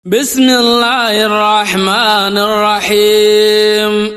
بسم الله الرحمن الرحيم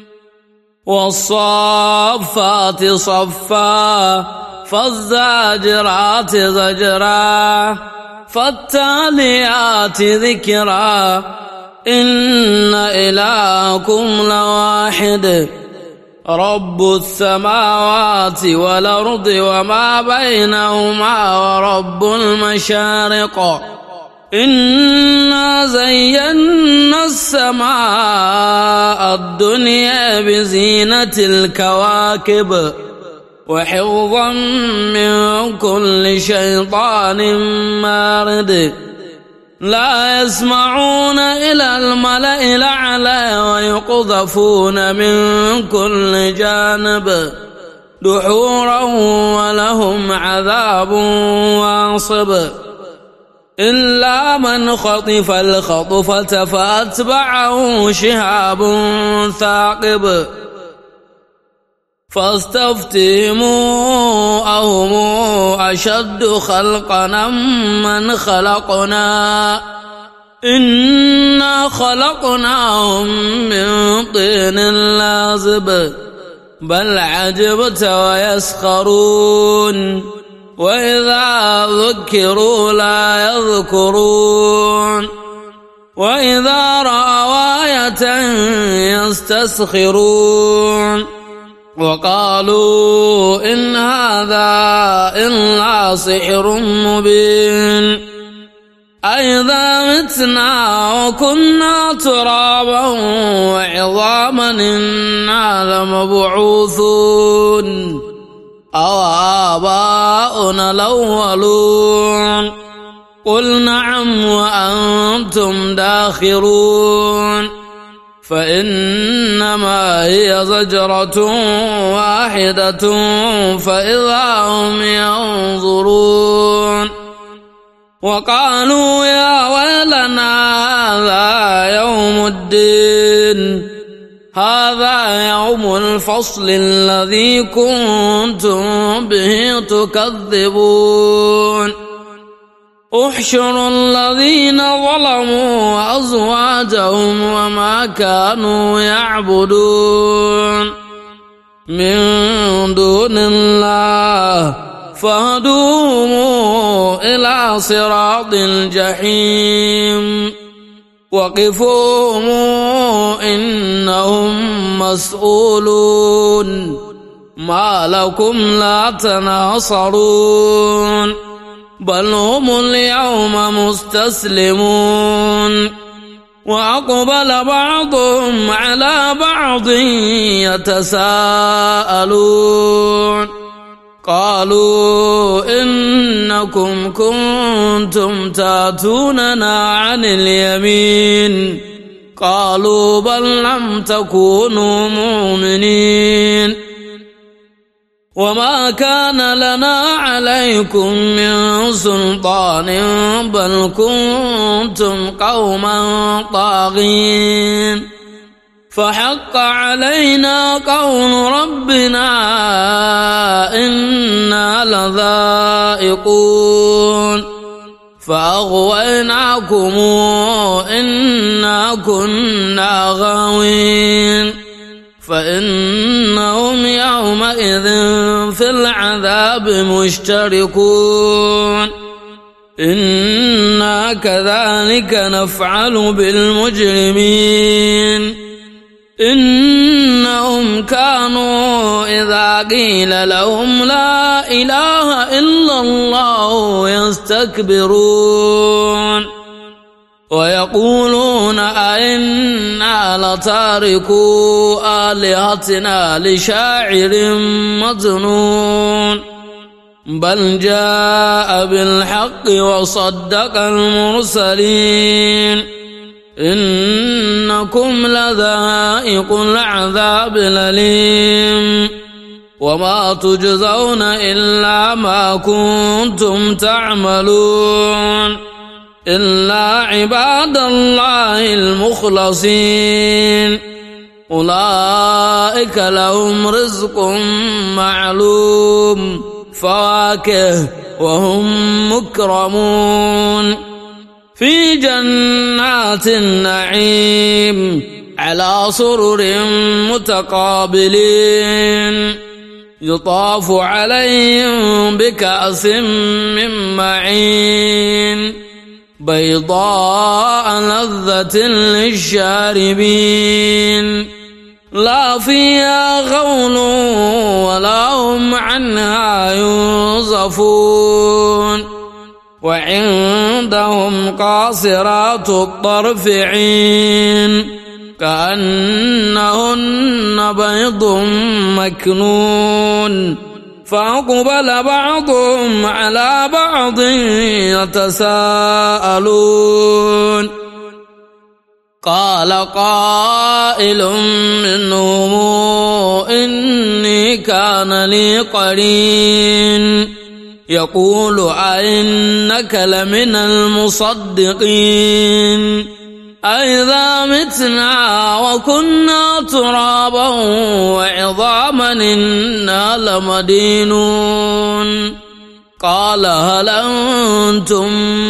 والصافات صفا فالزاجرات زجرا فالتاليات ذكرا إن إلهكم لواحد رب السماوات والأرض وما بينهما ورب المشارق إنا زينا السماء الدنيا بزينة الكواكب وحفظا من كل شيطان مارد لا يسمعون إلى الملأ الأعلى ويقذفون من كل جانب دحورا ولهم عذاب واصب إلا من خطف الخطفة فأتبعه شهاب ثاقب فاستفتهم أهم أشد خلقا من خلقنا إنا خلقناهم من طين لازب بل عجبت ويسخرون وإذا ذكروا لا يذكرون وإذا رأوا آية يستسخرون وقالوا إن هذا إلا سحر مبين أئذا متنا وكنا ترابا وعظاما إنا لمبعوثون أو آباؤنا الأولون قل نعم وأنتم داخرون فإنما هي زجرة واحدة فإذا هم ينظرون وقالوا يا ويلنا هذا يوم الدين هذا يوم الفصل الذي كنتم به تكذبون احشروا الذين ظلموا وأزواجهم وما كانوا يعبدون من دون الله فاهدوهم إلى صراط الجحيم وقفوهم إنهم مسؤولون ما لكم لا تناصرون بل هم اليوم مستسلمون وأقبل بعضهم على بعض يتساءلون قالوا إنكم كنتم تاتوننا عن اليمين قالوا بل لم تكونوا مؤمنين وما كان لنا عليكم من سلطان بل كنتم قوما طاغين فحق علينا قول ربنا إنا لذائقون فأغويناكم إنا كنا غاوين فإنهم يومئذ في العذاب مشتركون إنا كذلك نفعل بالمجرمين إنهم كانوا إذا قيل لهم لا إله إلا الله يستكبرون ويقولون أئنا لتاركو آلهتنا لشاعر مجنون بل جاء بالحق وصدق المرسلين إنكم لذائق العذاب الأليم وما تجزون إلا ما كنتم تعملون إلا عباد الله المخلصين أولئك لهم رزق معلوم فواكه وهم مكرمون في جنات النعيم على سرر متقابلين يطاف عليهم بكأس من معين بيضاء لذة للشاربين لا فيها غول ولا هم عنها ينزفون وعندهم قاصرات الطرف عين كأنهن بيض مكنون فأقبل بعضهم على بعض يتساءلون قال قائل منهم إني كان لي قرين يقول أئنك لمن المصدقين أئذا متنا وكنا ترابا وعظاما إنا لمدينون قال هل أنتم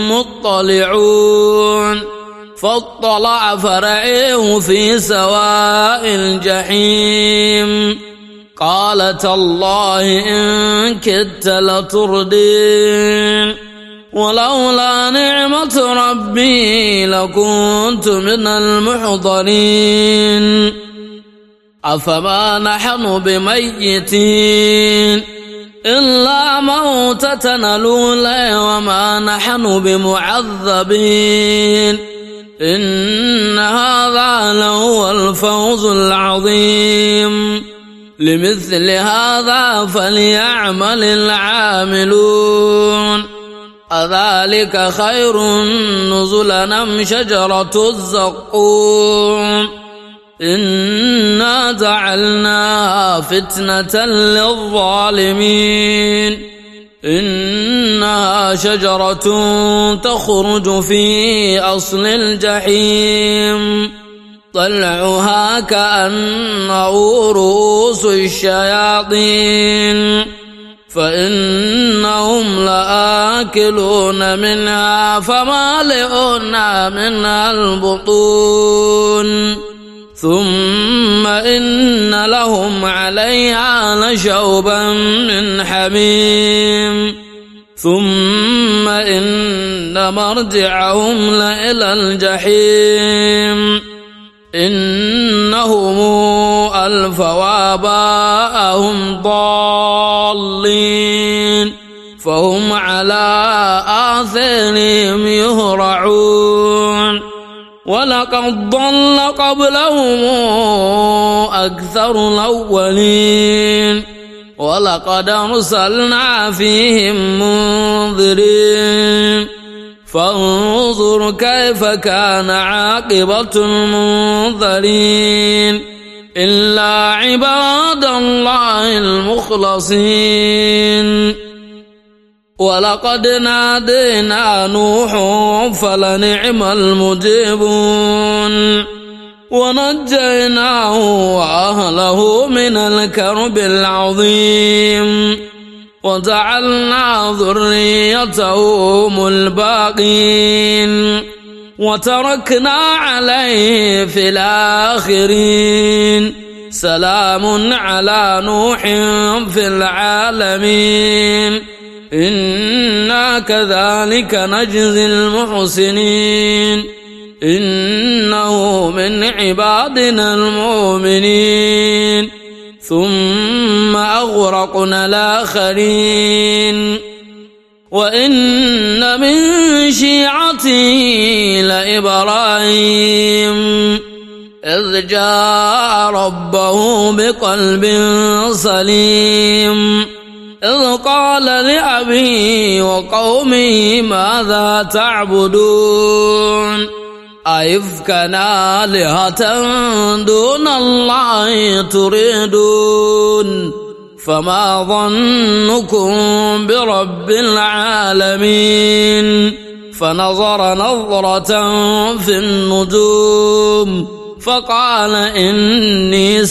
مطلعون فاطلع فرعيه في سواء الجحيم قال تالله إن كدت لتردين ولولا نعمة ربي لكنت من المحضرين أفما نحن بميتين إلا موتتنا الأولى وما نحن بمعذبين إن هذا لهو الفوز العظيم لمثل هذا فليعمل العاملون أذلك خير نزلا أم شجرة الزقوم إنا جعلناها فتنة للظالمين إنها شجرة تخرج في أصل الجحيم طلعها كأنه رؤوس الشياطين فإنهم لآكلون منها فمالئون منها البطون ثم إن لهم عليها لشوبا من حميم ثم إن مرجعهم لإلى الجحيم إنهم ألفوا آباءهم ضالين فهم على آثارهم يهرعون ولقد ضل قبلهم أكثر الأولين ولقد أرسلنا فيهم منذرين فانظر كيف كان عاقبة المنذرين إلا عباد الله المخلصين ولقد نادينا نوح فلنعم المجيبون ونجيناه وأهله من الكرب العظيم وجعلنا ذريته هم الباقين وتركنا عليه في الآخرين سلام على نوح في العالمين إنا كذلك نجزي المحسنين إنه من عبادنا المؤمنين ثم أغرقنا الآخرين وإن من شيعته لإبراهيم إذ جاء ربه بقلب سليم إذ قال لأبيه وقومه ماذا تعبدون أئفكا آلهة دون الله تريدون فما ظنكم برب العالمين فنظر نظرة في النجوم فقال إني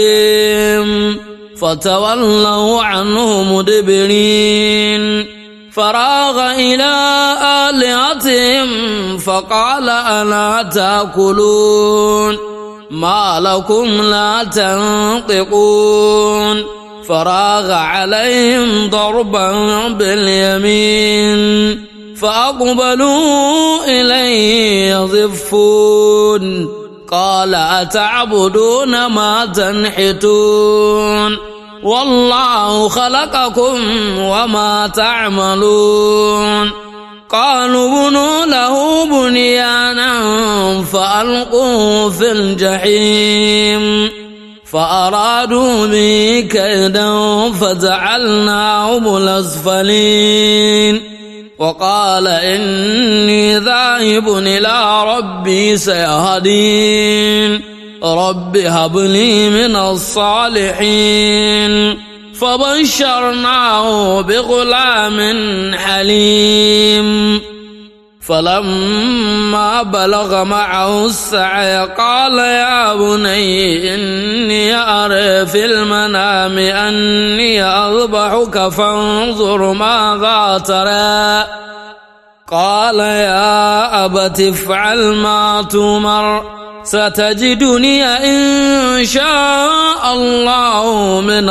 سقيم فتولوا عنه مدبرين فراغ إلى آلهتهم فقال ألا تأكلون ما لكم لا تنطقون فراغ عليهم ضربا باليمين فأقبلوا إليه يزفون قال أتعبدون ما تنحتون والله خلقكم وما تعملون قالوا بنوا له بنيانا فألقوه في الجحيم فأرادوا به كيدا فجعلناهم الأسفلين وقال إني ذاهب إلى ربي سيهدين رب هب لي من الصالحين فبشرناه بغلام حليم فلما بلغ معه السعي قال يا بني إني أرى في المنام أني أذبحك فانظر ماذا ترى قال يا أبت افعل ما تؤمر ستجدني إن شاء الله من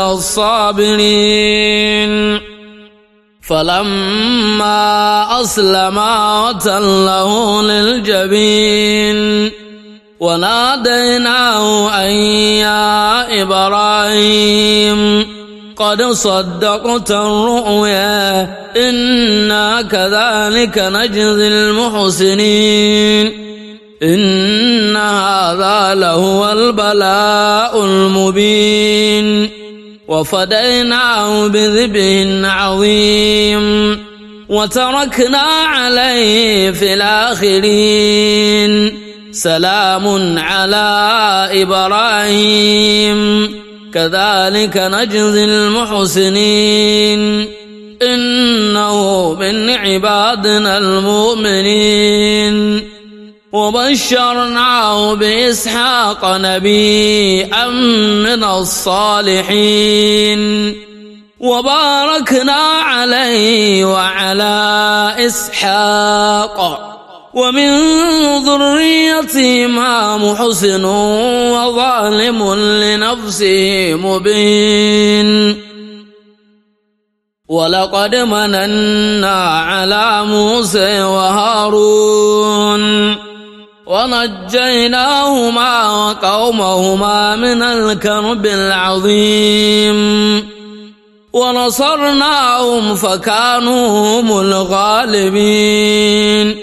الصابرين فلما أسلما وتله للجبين وناديناه أن يا إبراهيم قد صدقت الرؤيا إنا كذلك نجزي المحسنين إن هذا لهو البلاء المبين وفديناه بذبح عظيم وتركنا عليه في الآخرين سلام على إبراهيم كذلك نجزي المحسنين إنه من عبادنا المؤمنين وبشرناه بإسحاق نبيا من الصالحين وباركنا عليه وعلى إسحاق ومن ذريتهما محسن وظالم لنفسه مبين ولقد مننا على موسى وهارون ونجيناهما وقومهما من الكرب العظيم ونصرناهم فكانوا هم الغالبين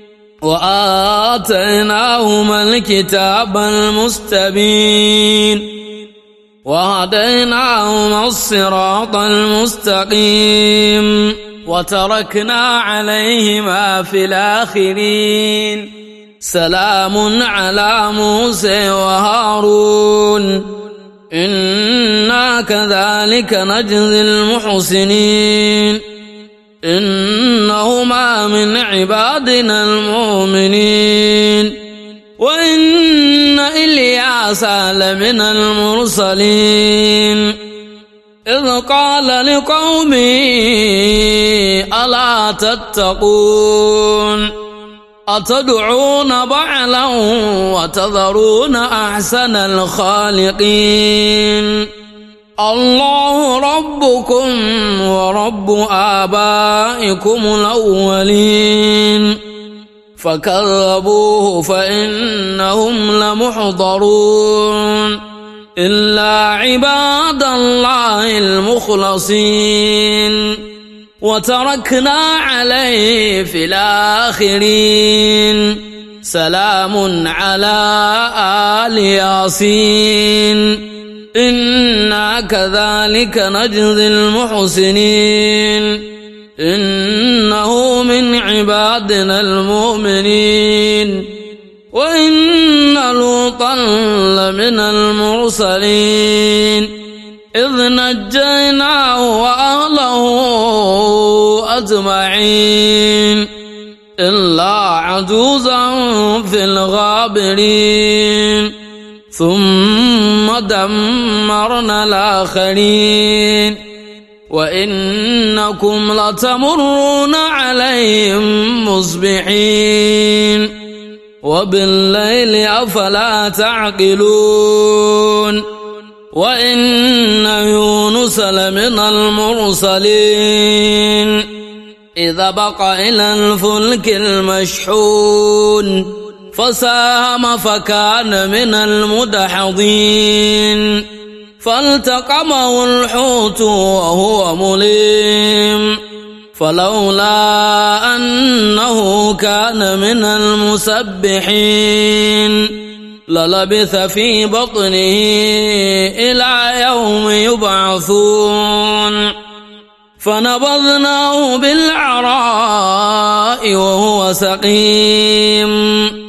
وآتيناهما الكتاب المستبين وهديناهما الصراط المستقيم وتركنا عليهما في الآخرين سلام على موسى وهارون إنا كذلك نجزي المحسنين إنهما من عبادنا المؤمنين وإن إلياس لمن المرسلين إذ قال لقومه ألا تتقون أتدعون بعلا وتذرون أحسن الخالقين الله ربكم ورب آبائكم الأولين فكذبوه فإنهم لمحضرون إلا عباد الله المخلصين وتركنا عليه في الآخرين سلام على آل ياسين إنا كذلك نجزي المحسنين إنه من عبادنا المؤمنين وإن لوطا لمن المرسلين إذ نجيناه وأهله أجمعين إلا عجوزا في الغابرين ثم دمرنا الآخرين وإنكم لتمرون عليهم مصبحين وبالليل أفلا تعقلون وإن يونس لمن المرسلين إذا بق إلى الفلك المشحون فساهم فكان من المدحضين فالتقمه الحوت وهو مليم فلولا أنه كان من المسبحين للبث في بطنه إلى يوم يبعثون فنبذناه بالعراء وهو سقيم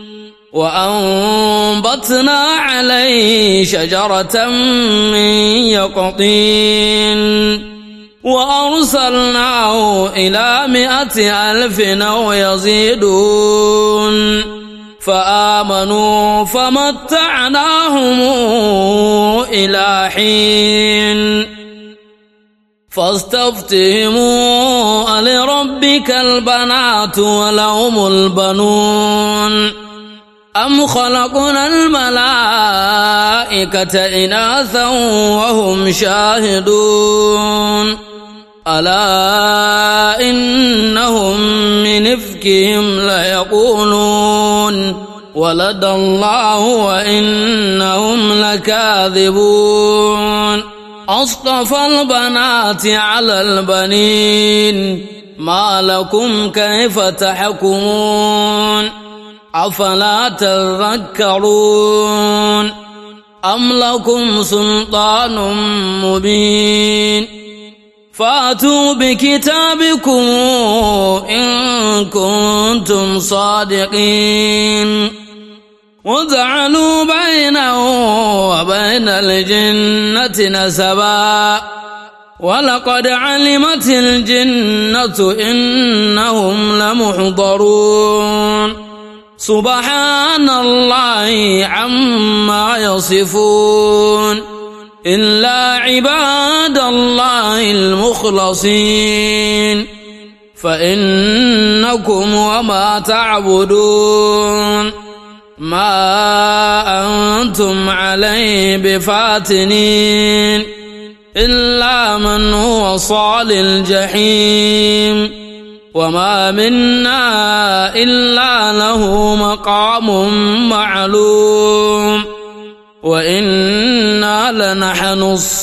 وأنبتنا عليه شجرة من يقطين وأرسلناه إلى 100,000 أو يزيدون فآمنوا فمتعناهم إلى حين فاستفتهموا ألربك البنات ولهم البنون أم خلقنا الملائكة إناثا وهم شاهدون ألا إنهم من إفكهم ليقولون ولد الله وإنهم لكاذبون أصطفى البنات على البنين ما لكم كيف تحكمون أفلا تذكرون أم لكم سلطان مبين فأتوا بكتابكم إن كنتم صادقين وجعلوا بينه وبين الجنة نسبا ولقد علمت الجنة إنهم لمحضرون سبحان الله عما يصفون إلا عباد الله المخلصين فإنكم وما تعبدون ما أنتم عليه بفاتنين إلا من هو صال الجحيم وما منا إلا له مقام معلوم وإنا لنحن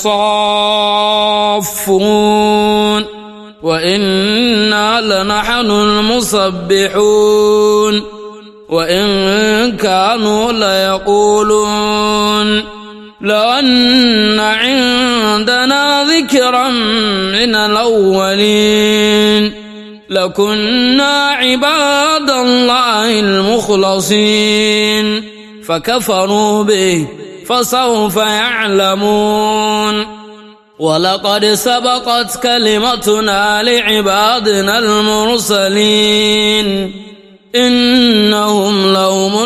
الصافون وإنا لنحن المسبحون وإن كانوا ليقولون لو أن عندنا ذكرا من الأولين لكنا عباد الله المخلصين فكفروا به فسوف يعلمون ولقد سبقت كلمتنا لعبادنا المرسلين إنهم لهم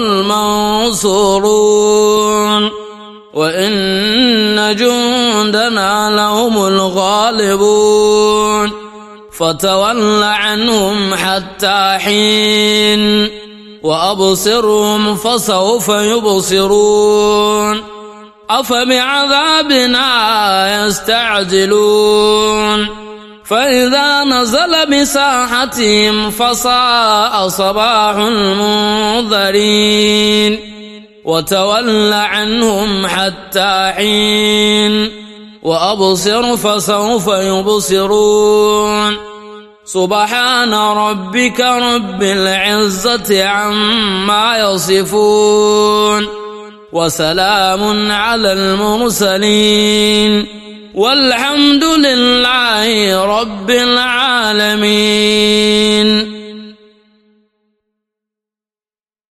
المنصورون وإن جندنا لهم الغالبون فتول عنهم حتى حين وأبصرهم فسوف يبصرون أفبعذابنا يستعجلون فإذا نزل بساحتهم فساء صباح المنذرين وتول عنهم حتى حين وأبصر فسوف يبصرون سبحان ربك رب العزة عما يصفون وسلام على المرسلين والحمد لله رب العالمين.